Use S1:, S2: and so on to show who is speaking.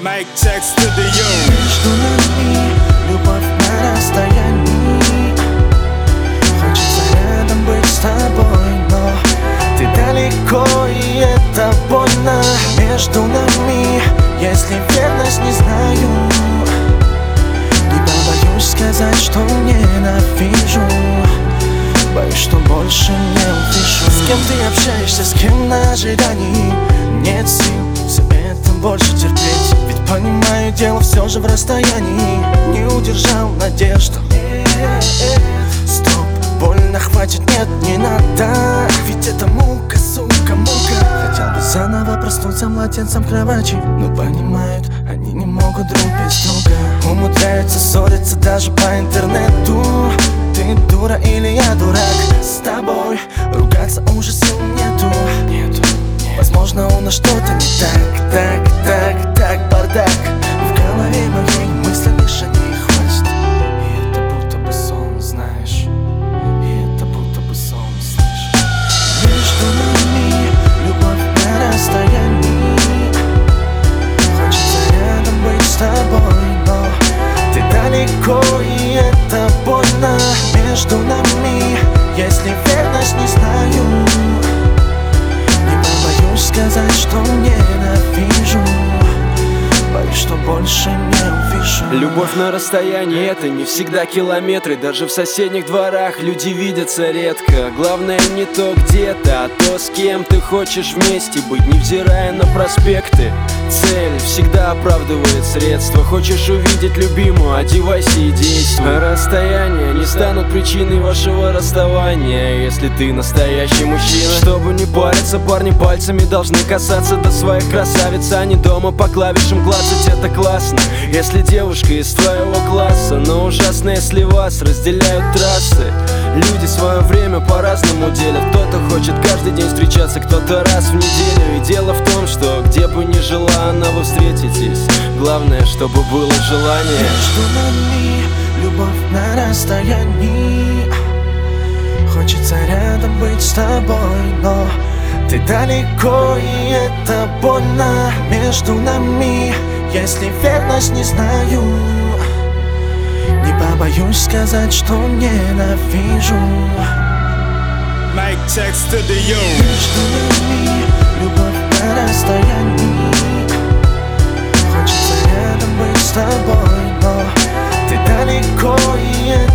S1: Mic check studio.
S2: Между нами любовь на расстоянии. Хочется рядом быть с тобой, но ты далеко, и это больно. Между нами, если верность не знаю, не побоюсь сказать, что ненавижу. Боюсь, что больше не увижу. С кем ты общаешься, с кем на ожидании. Нет сил все это больше терпеть. Ведь понимаю, дело все же в расстоянии. Не удержал надежду. Стоп, больно, хватит, нет, не надо. Ведь это мука, сука, мука. Хотел бы заново проснуться младенцем в кровати, но понимают, они не могут друг без друга. Умудряются ссориться даже по интернету. Ты дура или я дурак? С тобой ругаться уже сил нету. Возможно, у нас что-то не так, бардак. В голове моей мысли лишь одни хватит. И это будто бы сон, знаешь. И это будто бы сон, слышишь. Между нами любовь на расстоянии. Хочется рядом быть с тобой, но ты далеко, и это больно. Между нами, если верность не знаю, не побоюсь сказать, что ненавижу. Боюсь, что больше не увижу.
S3: Любовь на расстоянии — это не всегда километры. Даже в соседних дворах люди видятся редко. Главное не то где-то, а то, с кем ты хочешь вместе быть, невзирая на проспекты. Цель всегда оправдывает средства. Хочешь увидеть любимую, одевайся и действуй. А расстояния не станут причиной вашего расставания, если ты настоящий мужчина. Чтобы не париться, парни пальцами должны касаться до своих красавиц, а не дома по клавишам клацать. Это классно, если девушка из твоего класса. Но ужасно, если вас разделяют трассы. Люди свое время по-разному делят. Кто-то хочет каждый день встречаться, кто-то раз в неделю. И дело в том, что где бы ни жила она, вы встретитесь. Главное, чтобы было желание.
S2: Между нами любовь на расстоянии. Хочется рядом быть с тобой, но ты далеко, и это больно. Между нами, если верность не знаю, не побоюсь сказать, что ненавижу.
S1: Mic check studio.
S2: Между нами любовь на расстоянии. Хочется рядом быть с тобой, но ты далеко, и